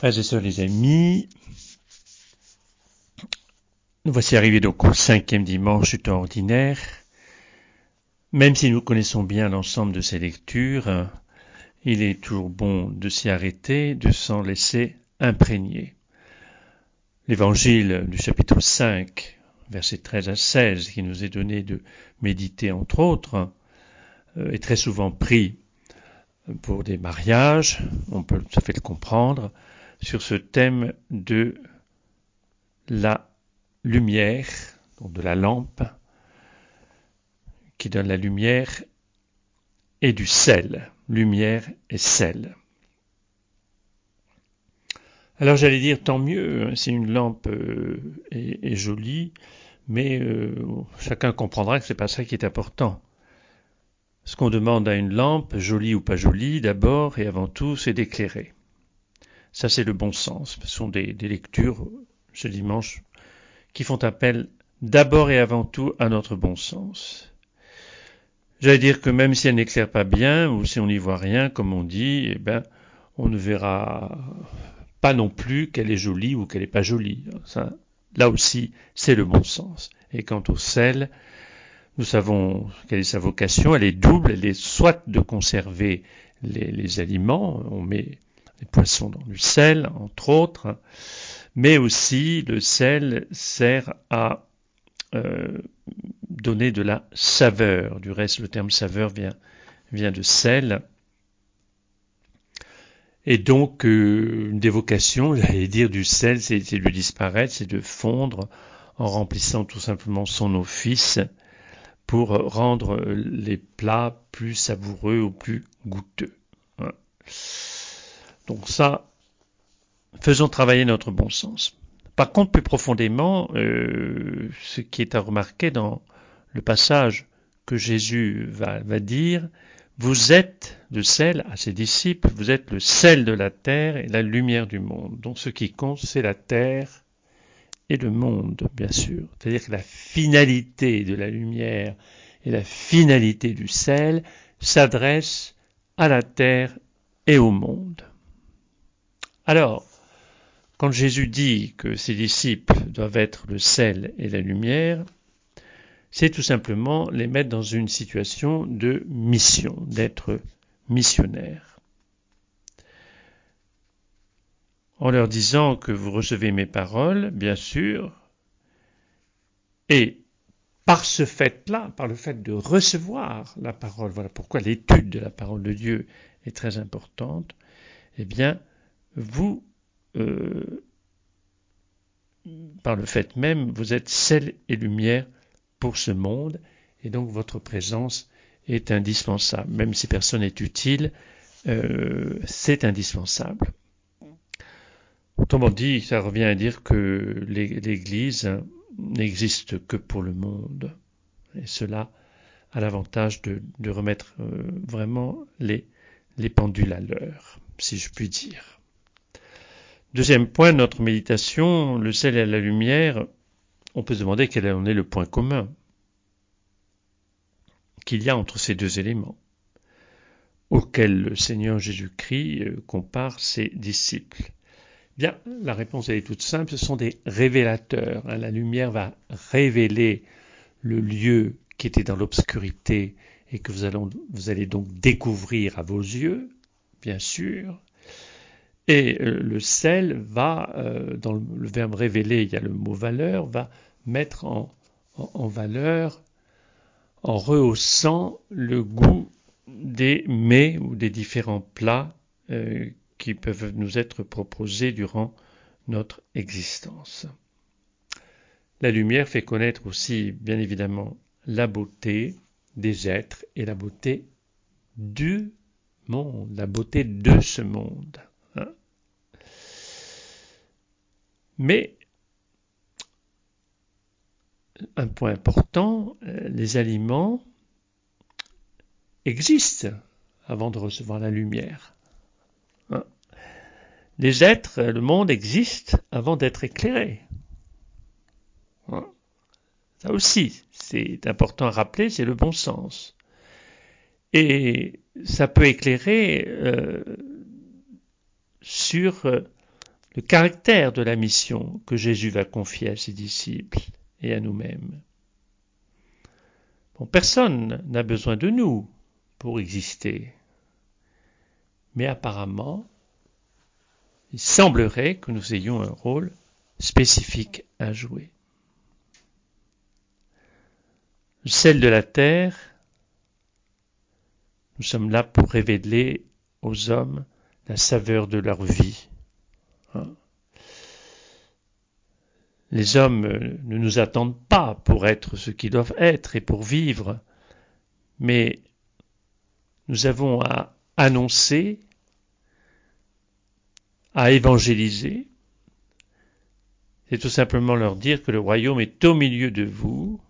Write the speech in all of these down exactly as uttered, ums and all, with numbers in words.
Frères et sœurs, les amis, nous voici arrivés donc au cinquième dimanche du temps ordinaire. Même si nous connaissons bien l'ensemble de ces lectures, il est toujours bon de s'y arrêter, de s'en laisser imprégner. L'évangile du chapitre cinq, versets treize à seize, qui nous est donné de méditer entre autres, est très souvent pris pour des mariages, on peut tout à fait le comprendre, sur ce thème de la lumière, donc de la lampe, qui donne la lumière, et du sel, lumière et sel. Alors j'allais dire tant mieux, si une lampe euh, est, est jolie, mais euh, chacun comprendra que c'est pas ça qui est important. Ce qu'on demande à une lampe, jolie ou pas jolie, d'abord et avant tout, c'est d'éclairer. Ça, c'est le bon sens. Ce sont des, des lectures, ce dimanche, qui font appel d'abord et avant tout à notre bon sens. J'allais dire que même si elle n'éclaire pas bien, ou si on n'y voit rien, comme on dit, eh ben, on ne verra pas non plus qu'elle est jolie ou qu'elle n'est pas jolie. Ça, là aussi, c'est le bon sens. Et quant au sel, nous savons quelle est sa vocation. Elle est double. Elle est soit de conserver les, les aliments, on met les poissons dans du sel, entre autres, mais aussi le sel sert à euh, donner de la saveur. Du reste, le terme saveur vient, vient de sel. Et donc, euh, une des vocations, j'allais dire, du sel, c'est, c'est de disparaître, c'est de fondre en remplissant tout simplement son office pour rendre les plats plus savoureux ou plus goûteux. Voilà. Donc ça, faisons travailler notre bon sens. Par contre, plus profondément, euh, ce qui est à remarquer dans le passage que Jésus va, va dire, vous êtes le sel à ses disciples, vous êtes le sel de la terre et la lumière du monde. Donc ce qui compte, c'est la terre et le monde, bien sûr. C'est-à-dire que la finalité de la lumière et la finalité du sel s'adressent à la terre et au monde. Alors, quand Jésus dit que ses disciples doivent être le sel et la lumière, c'est tout simplement les mettre dans une situation de mission, d'être missionnaires. En leur disant que vous recevez mes paroles, bien sûr, et par ce fait-là, par le fait de recevoir la parole, voilà pourquoi l'étude de la parole de Dieu est très importante, eh bien, vous, euh, par le fait même, vous êtes sel et lumière pour ce monde, et donc votre présence est indispensable. Même si personne n'est utile, euh, c'est indispensable. Autrement dit, ça revient à dire que l'Église n'existe que pour le monde. Et cela a l'avantage de, de remettre euh, vraiment les, les pendules à l'heure, si je puis dire. Deuxième point de notre méditation, le sel et la lumière, on peut se demander quel en est le point commun qu'il y a entre ces deux éléments, auxquels le Seigneur Jésus-Christ compare ses disciples. Bien, la réponse elle est toute simple, ce sont des révélateurs. La lumière va révéler le lieu qui était dans l'obscurité et que vous, allons, vous allez donc découvrir à vos yeux, bien sûr. Et le sel va, euh, dans le, le verbe révéler, il y a le mot valeur, va mettre en, en, en valeur, en rehaussant le goût des mets ou des différents plats euh, qui peuvent nous être proposés durant notre existence. La lumière fait connaître aussi, bien évidemment, la beauté des êtres et la beauté du monde, la beauté de ce monde. Hein. Mais, un point important, les aliments existent avant de recevoir la lumière. Hein. Les êtres, le monde existe avant d'être éclairé. Hein. Ça aussi, c'est important à rappeler, c'est le bon sens. Et ça peut éclairer euh, sur euh, le caractère de la mission que Jésus va confier à ses disciples et à nous-mêmes. Bon, personne n'a besoin de nous pour exister, mais apparemment, il semblerait que nous ayons un rôle spécifique à jouer. Le sel de la terre, nous sommes là pour révéler aux hommes la saveur de leur vie. Les hommes ne nous attendent pas pour être ce qu'ils doivent être et pour vivre, mais nous avons à annoncer, à évangéliser. C'est tout simplement leur dire que le royaume est au milieu de vous,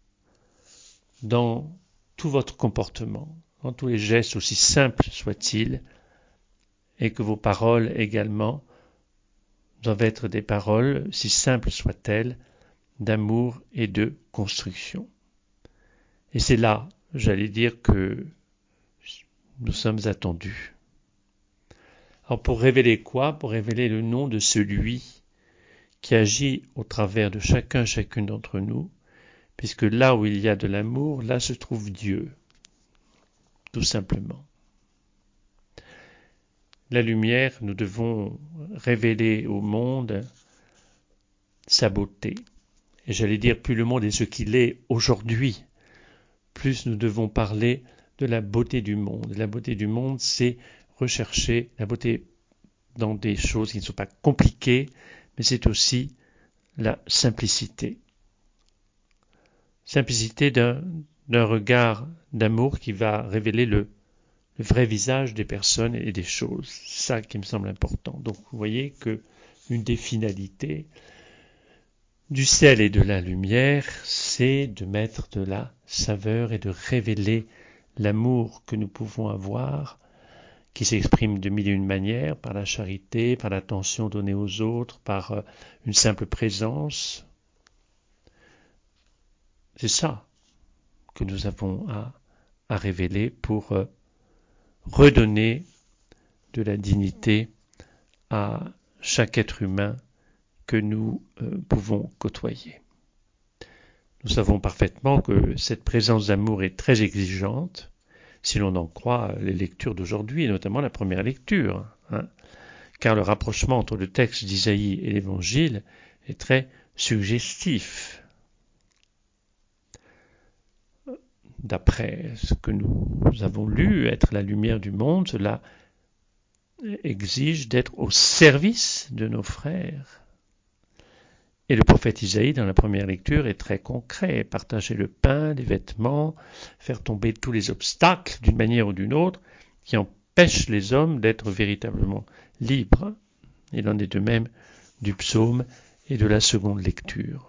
dans tout votre comportement, dans tous les gestes aussi simples soient-ils, et que vos paroles également doivent être des paroles, si simples soient-elles, d'amour et de construction. Et c'est là, j'allais dire, que nous sommes attendus. Alors pour révéler quoi? Pour révéler le nom de celui qui agit au travers de chacun, chacune d'entre nous, puisque là où il y a de l'amour, là se trouve Dieu, tout simplement. La lumière, nous devons révéler au monde sa beauté. Et j'allais dire, plus le monde est ce qu'il est aujourd'hui, plus nous devons parler de la beauté du monde. La beauté du monde, c'est rechercher la beauté dans des choses qui ne sont pas compliquées, mais c'est aussi la simplicité. Simplicité d'un, d'un regard d'amour qui va révéler le, le vrai visage des personnes et des choses. C'est ça qui me semble important. Donc vous voyez que une des finalités du sel et de la lumière, c'est de mettre de la saveur et de révéler l'amour que nous pouvons avoir, qui s'exprime de mille et une manières, par la charité, par l'attention donnée aux autres, par une simple présence. C'est ça que nous avons à, à révéler pour euh, redonner de la dignité à chaque être humain que nous euh, pouvons côtoyer. Nous savons parfaitement que cette présence d'amour est très exigeante, si l'on en croit les lectures d'aujourd'hui, et notamment la première lecture, hein, car le rapprochement entre le texte d'Isaïe et l'Évangile est très suggestif. D'après ce que nous avons lu, être la lumière du monde, cela exige d'être au service de nos frères. Et le prophète Isaïe, dans la première lecture, est très concret. Partager le pain, les vêtements, faire tomber tous les obstacles d'une manière ou d'une autre qui empêchent les hommes d'être véritablement libres. Il en est de même du psaume et de la seconde lecture.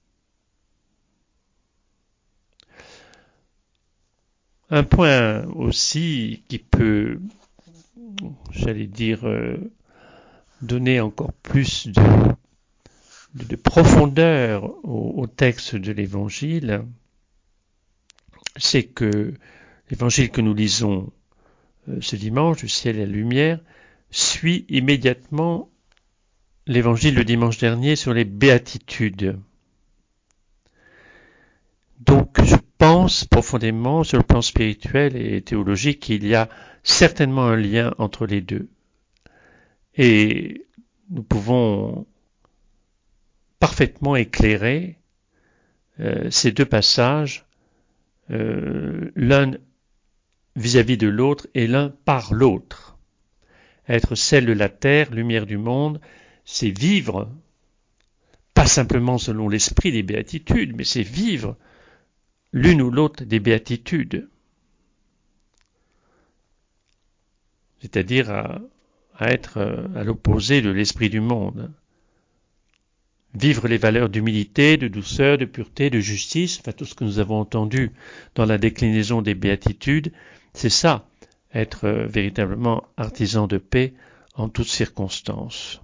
Un point aussi qui peut, j'allais dire, euh, donner encore plus de, de, de profondeur au, au texte de l'Évangile, c'est que l'Évangile que nous lisons euh, ce dimanche, du ciel et la lumière, suit immédiatement l'Évangile le dimanche dernier sur les béatitudes. Donc je pense profondément sur le plan spirituel et théologique qu'il y a certainement un lien entre les deux. Et nous pouvons parfaitement éclairer euh, ces deux passages, euh, l'un vis-à-vis de l'autre et l'un par l'autre. Être sel de la terre, lumière du monde, c'est vivre, pas simplement selon l'esprit des béatitudes, mais c'est vivre l'une ou l'autre des béatitudes. C'est-à-dire à, à être à l'opposé de l'esprit du monde. Vivre les valeurs d'humilité, de douceur, de pureté, de justice, enfin tout ce que nous avons entendu dans la déclinaison des béatitudes, c'est ça, être véritablement artisan de paix en toutes circonstances.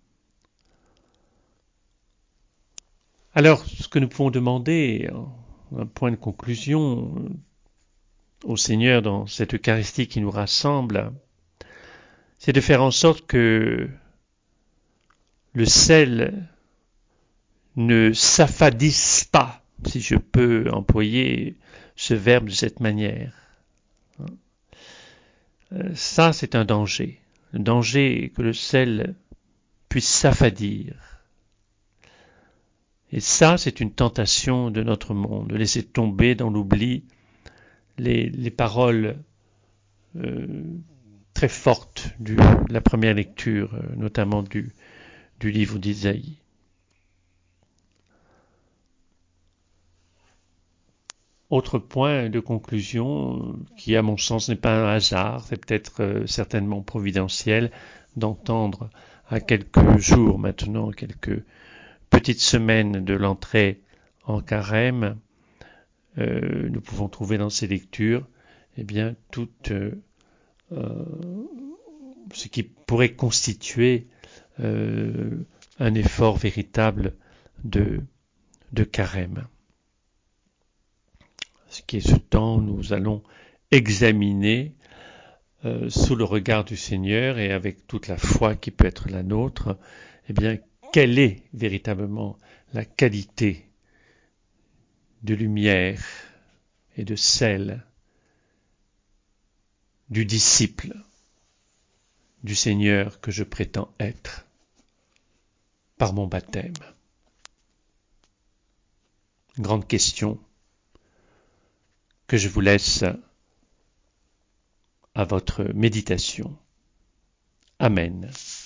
Alors, ce que nous pouvons demander, un point de conclusion au Seigneur dans cette Eucharistie qui nous rassemble, c'est de faire en sorte que le sel ne s'affadisse pas, si je peux employer ce verbe de cette manière. Ça, c'est un danger. Le danger que le sel puisse s'affadir. Et ça, c'est une tentation de notre monde, de laisser tomber dans l'oubli les, les paroles euh, très fortes du, de la première lecture, euh, notamment du, du livre d'Isaïe. Autre point de conclusion, qui à mon sens n'est pas un hasard, c'est peut-être euh, certainement providentiel d'entendre à quelques jours maintenant, quelques petites semaines de l'entrée en carême, euh, nous pouvons trouver dans ces lectures eh bien, tout euh, ce qui pourrait constituer euh, un effort véritable de, de carême. Ce qui est ce temps où nous allons examiner euh, sous le regard du Seigneur et avec toute la foi qui peut être la nôtre, eh bien, quelle est véritablement la qualité de lumière et de sel du disciple du Seigneur que je prétends être par mon baptême. Grande question que je vous laisse à votre méditation. Amen.